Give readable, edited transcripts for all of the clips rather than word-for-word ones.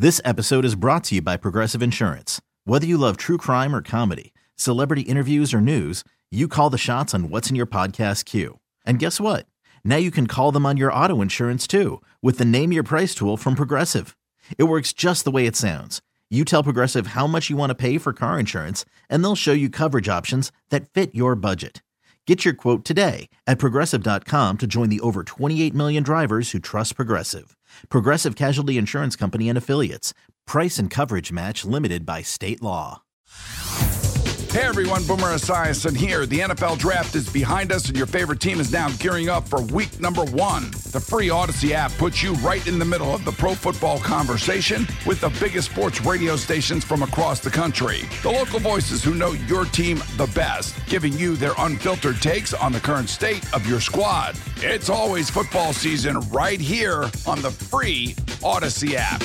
This episode is brought to you by Progressive Insurance. Whether you love true crime or comedy, celebrity interviews or news, you call the shots on what's in your podcast queue. And guess what? Now you can call them on your auto insurance too with the Name Your Price tool from Progressive. It works just the way it sounds. You tell Progressive how much you want to pay for car insurance, and they'll show you coverage options that fit your budget. Get your quote today at Progressive.com to join the over 28 million drivers who trust Progressive. Progressive Casualty Insurance Company and Affiliates. Price and coverage match limited by state law. Hey everyone, Boomer Esiason here. The NFL Draft is behind us and your favorite team is now gearing up for week number 1. The free Odyssey app puts you right in the middle of the pro football conversation with the biggest sports radio stations from across the country. The local voices who know your team the best, giving you their unfiltered takes on the current state of your squad. It's always football season right here on the free Odyssey app.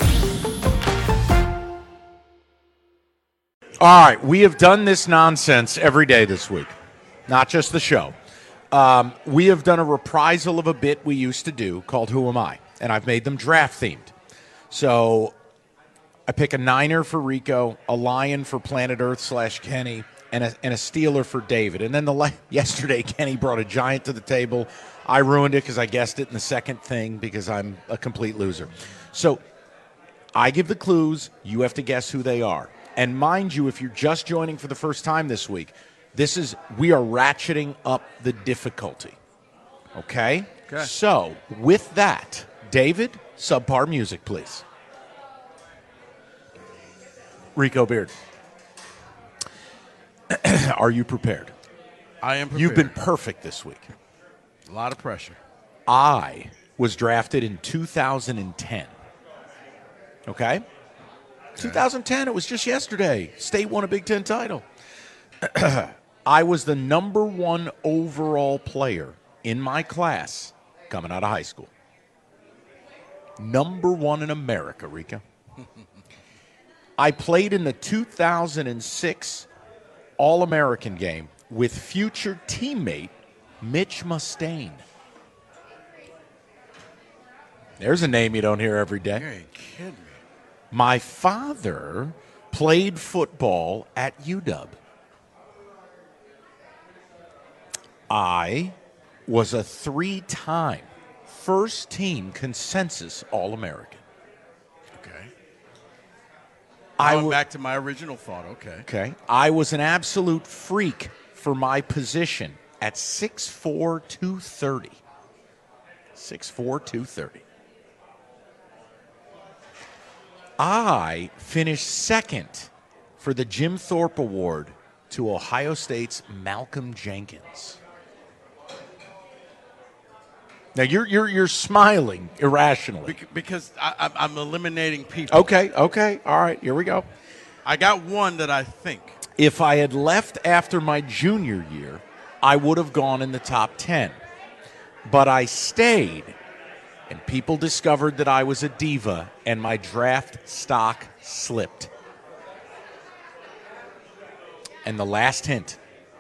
All right, we have done this nonsense every day this week, not just the show. We have done a reprisal of a bit we used to do called Who Am I? And I've made them draft-themed. So I pick a Niner for Rico, a Lion for Planet Earth / Kenny, and a Steeler for David. And then yesterday, Kenny brought a Giant to the table. I ruined it because I guessed it in the second thing because I'm a complete loser. So I give the clues. You have to guess who they are. And mind you, if you're just joining for the first time this week, we are ratcheting up the difficulty. Okay? So, with that, David, subpar music, please. Rico Beard. Are you prepared? I am prepared. You've been perfect this week. A lot of pressure. I was drafted in 2010. Okay? 2010, it was just yesterday. State won a Big Ten title. I was the number 1 overall player in my class coming out of high school. Number 1 in America, Rika. I played in the 2006 All-American game with future teammate Mitch Mustaine. There's a name you don't hear every day. You ain't kidding me. My father played football at UW. I was a 3-time first-team consensus All-American. Okay. I Going back to my original thought. Okay. I was an absolute freak for my position at 6'4", 230. 6'4", 230. I finished second for the Jim Thorpe Award to Ohio State's Malcolm Jenkins. Now you're smiling irrationally Because I'm eliminating people. Okay, all right, here we go. I got one that I think. If I had left after my junior year, I would have gone in the top 10. But I stayed. And people discovered that I was a diva, and my draft stock slipped. And the last hint,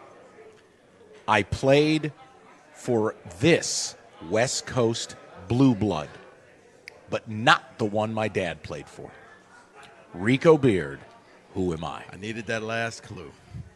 I played for this West Coast blue blood, but not the one my dad played for. Rico Beard, who am I? I needed that last clue.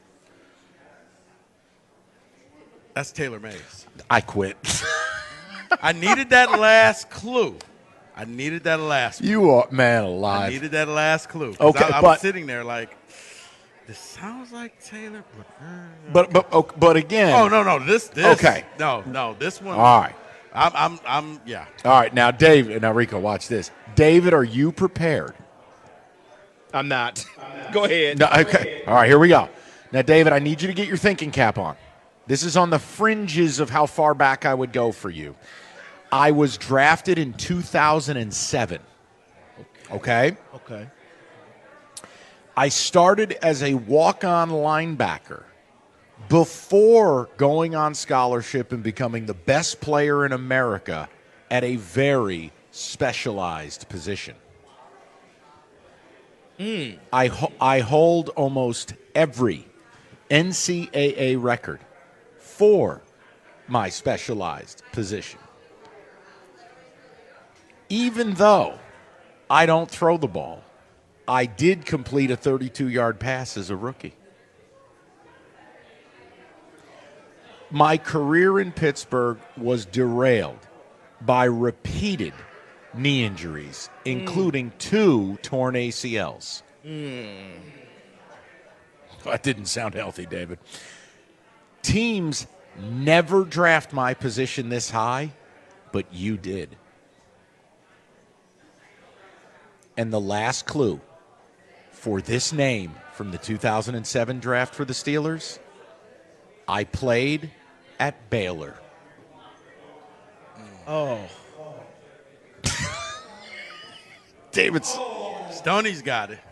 That's Taylor Mays. I quit. I needed that last clue. I needed that last clue. You are, man alive. I needed that last clue. Okay, I was sitting there like, this sounds like Taylor. But again. Oh, no. This. Okay. No, this one. All right. I'm yeah. All right, now Rico, watch this. David, are you prepared? I'm not. Go ahead. No, okay. All right, here we go. Now, David, I need you to get your thinking cap on. This is on the fringes of how far back I would go for you. I was drafted in 2007. Okay? Okay. I started as a walk-on linebacker before going on scholarship and becoming the best player in America at a very specialized position. I hold almost every NCAA record for my specialized position. Even though I don't throw the ball. I did complete a 32-yard pass as a rookie. My career in Pittsburgh was derailed by repeated knee injuries, including 2 torn ACLs. That didn't sound healthy, David. Teams never draft my position this high, but you did. And the last clue for this name from the 2007 draft for the Steelers, I played at Baylor. Oh. David's. Stoney's got it.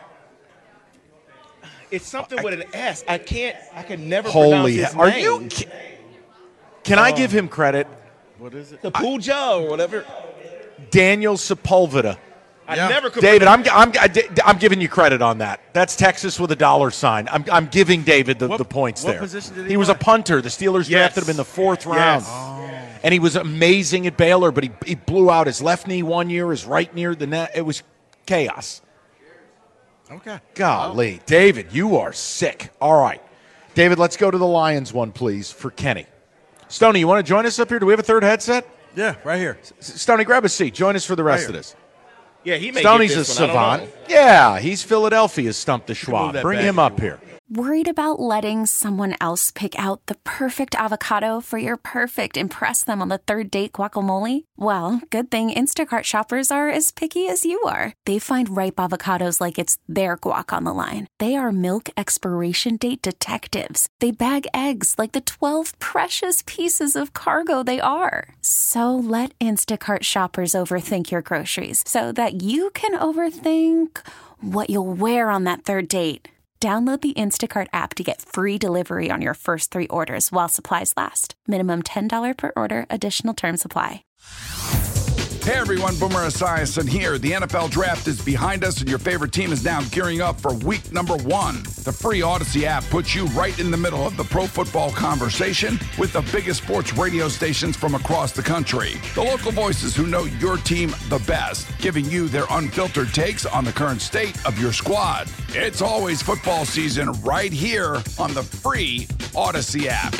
It's something with an S. I can never Holy, pronounce his are name. you? Can I give him credit? What is it? The Puja or whatever. Daniel Sepulveda. I Yeah. never could David, pronounce- I'm giving you credit on that. That's Texas with a dollar sign. I'm giving David the points what there. position did he he was a play? punter. The Steelers Yes. drafted him in the 4th round. And he was amazing at Baylor, but he blew out his left knee one year, his right near the net. It was chaos. Okay. Golly. David, you are sick. All right. David, let's go to the Lions one, please, for Kenny. Stoney, you want to join us up here? Do we have a third headset? Yeah, right here. Stoney, grab a seat. Join us for the rest Right of here. this. Yeah, he may Stoney's get a this one. I don't savant. know. Yeah, he's Philadelphia's Stump the move Schwab. that Bring back him if up you here. Worried about letting someone else pick out the perfect avocado for your perfect impress them on the third date guacamole? Well, good thing Instacart shoppers are as picky as you are. They find ripe avocados like it's their guac on the line. They are milk expiration date detectives. They bag eggs like the 12 precious pieces of cargo they are. So let Instacart shoppers overthink your groceries so that you can overthink what you'll wear on that third date. Download the Instacart app to get free delivery on your first 3 orders while supplies last. Minimum $10 per order. Additional terms apply. Hey everyone, Boomer Esiason here. The NFL Draft is behind us and your favorite team is now gearing up for week number 1. The free Odyssey app puts you right in the middle of the pro football conversation with the biggest sports radio stations from across the country. The local voices who know your team the best, giving you their unfiltered takes on the current state of your squad. It's always football season right here on the free Odyssey app.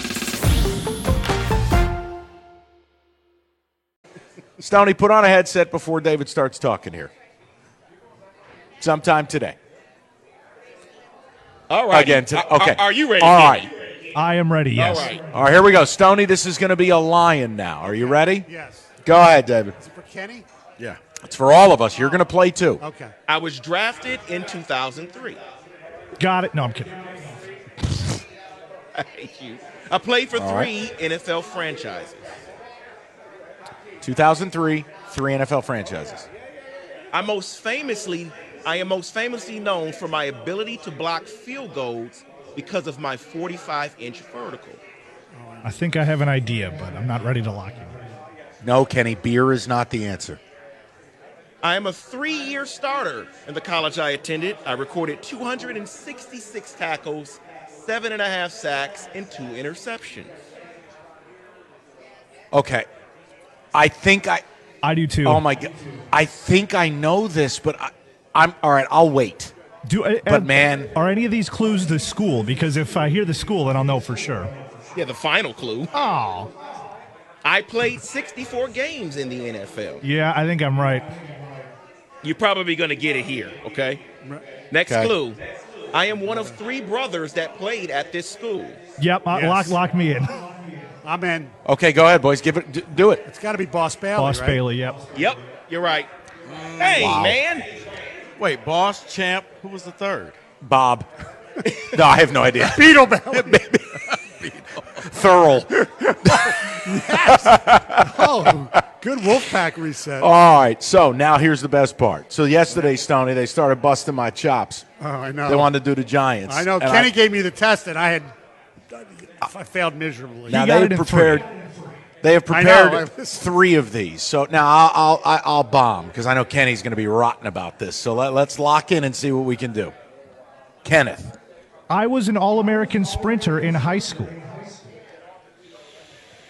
Stoney, put on a headset before David starts talking here. Sometime today. All right. Again today. Okay. Are you ready? All Kenny? right. I am ready, yes. All right. All right, here we go. Stoney, this is going to be a lion now. Are you ready? Yes. Go ahead, David. Is it for Kenny? Yeah. It's for all of us. You're going to play too. Okay. I was drafted in 2003. Got it. No, I'm kidding. I hate you. I played for All 3 NFL franchises. 2003, 3 NFL franchises. I am most famously known for my ability to block field goals because of my 45-inch vertical. I think I have an idea, but I'm not ready to lock in. No, Kenny, beer is not the answer. I am a 3-year starter in the college I attended. I recorded 266 tackles, 7.5 sacks, and 2 interceptions. Okay. I think I do too. oh my God. I think I know this, but I'm all right. I'll wait. But man, are any of these clues the school? Because if I hear the school, then I'll know for sure. Yeah, the final clue. Oh, I played 64 games in the NFL. yeah, I think I'm right. You're probably going to get it here, okay? Next Okay. clue. I am one of 3 brothers that played at this school. Yep, Yes. lock me in. I'm in. okay, go ahead, boys. Give it. Do it. It's got to be Boss Bailey, Boss right? Bailey, yep. Yep, you're right. Hey, Wow. man. Wait, Boss, Champ, who was the third? Bob. No, I have no idea. Beetle Bailey. Thurl. Oh, good Wolfpack reset. All right. So now here's the best part. So yesterday, Stoney, they started busting my chops. Oh, I know. They wanted to do the Giants. I know. And Kenny gave me the test, and I failed miserably. Now got they it have in prepared. 3. They have I know, prepared I was- 3 of these. So now I'll bomb because I know Kenny's going to be rotten about this. So let's lock in and see what we can do. Kenneth. I was an All-American sprinter in high school.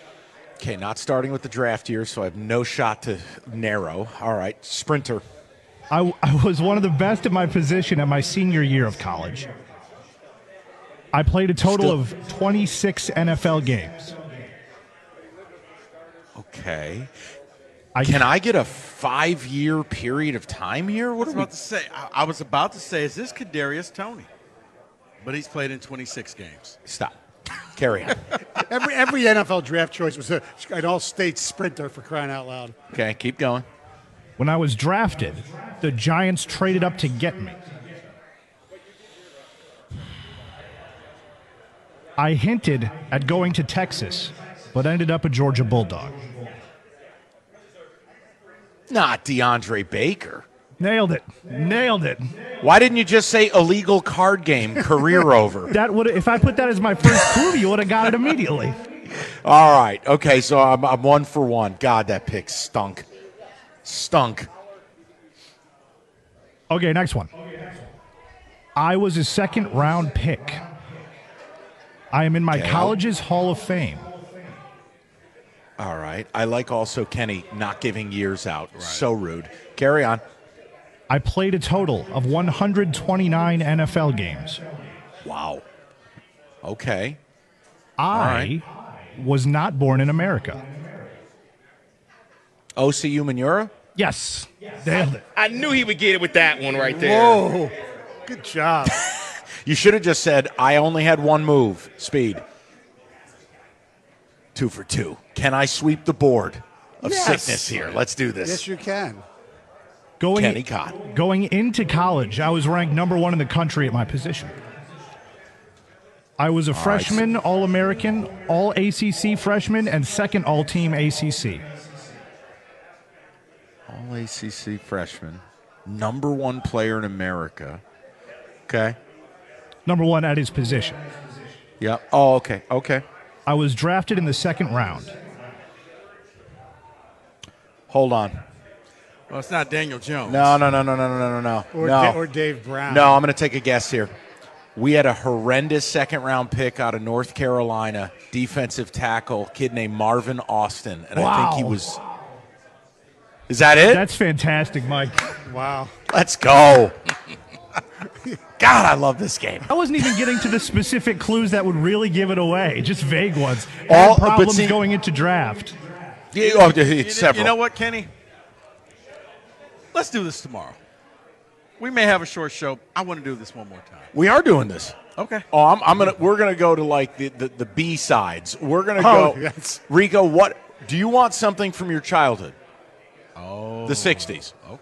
Okay, not starting with the draft year, so I have no shot to narrow. All right, sprinter. I was one of the best at my position at my senior year of college. I played a total of 26 NFL games. Okay. Can I get a 5-year period of time here? What I was about to say, is this Kadarius Toney? But he's played in 26 games. Stop. Carry on. Every NFL draft choice was an all-state sprinter, for crying out loud. Okay, keep going. When I was drafted, the Giants traded up to get me. I hinted at going to Texas, but ended up a Georgia Bulldog. Not DeAndre Baker. Nailed it. Why didn't you just say illegal card game, career over? That would, if I put that as my first clue, you would have got it immediately. All right. Okay, so I'm 1 for 1. God, that pick stunk. Okay, next one. I was a second-round pick. I am in my college's Hall of Fame. All right. I like also Kenny not giving years out. Right. So rude. Carry on. I played a total of 129 NFL games. Wow. Okay. I was not born in America. OCU Manura? Yes. Nailed it. I knew he would get it with that one right there. Whoa. Good job. You should have just said, I only had one move. Speed. 2 for 2. Can I sweep the board of sickness here? Let's do this. Yes, you can. Kenny Cott. Going into college, I was ranked number 1 in the country at my position. I was a freshman, All-American, All-ACC freshman, and second All-Team ACC. All-ACC freshman. Number 1 player in America. Okay. Number 1 at his position. Yeah. Oh, okay. Okay. I was drafted in the second round. Hold on. Well, it's not Daniel Jones. No. Or Dave Brown. No, I'm going to take a guess here. We had a horrendous second-round pick out of North Carolina, defensive tackle, kid named Marvin Austin. And I think he was – is that it? That's fantastic, Mike. Wow. Let's go. God, I love this game. I wasn't even getting to the specific clues that would really give it away, just vague ones. All problems going into draft. It's several. You know what, Kenny? Let's do this tomorrow. We may have a short show. I want to do this one more time. We are doing this. Okay. Oh, we're gonna go to like the B sides. We're gonna go. Yes. Rico, what do you want? Something from your childhood? Oh, the '60s. Oh.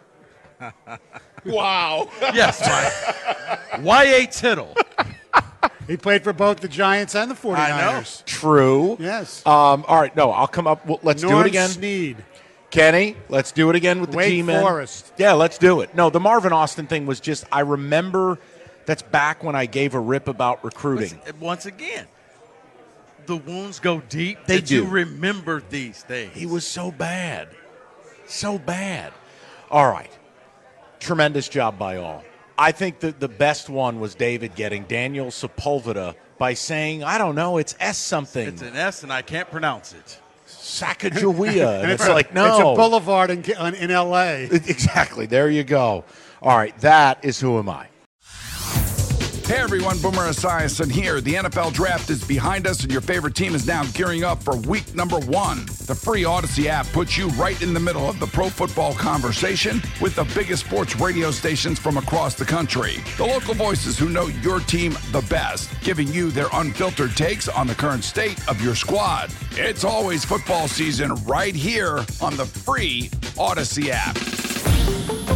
Wow. Yes, Mike. Y.A. Tittle. He played for both the Giants and the 49ers. I know. True. Yes. All right. No, I'll come up. Let's do it again. Sneed. Kenny, let's do it again with the Wake G-men. Forest. Yeah, let's do it. No, the Marvin Austin thing was just, I remember that's back when I gave a rip about recruiting. Once again, the wounds go deep. They do. You remember these things. He was so bad. So bad. All right. Tremendous job by all. I think that the best one was David getting Daniel Sepulveda by saying, I don't know, it's S something. It's an S, and I can't pronounce it. Sacagawea. And it's like, no. It's a boulevard in L.A. Exactly. There you go. All right. That is Who Am I? Hey everyone, Boomer Esiason here. The NFL Draft is behind us and your favorite team is now gearing up for week number 1. The free Odyssey app puts you right in the middle of the pro football conversation with the biggest sports radio stations from across the country. The local voices who know your team the best, giving you their unfiltered takes on the current state of your squad. It's always football season right here on the free Odyssey app.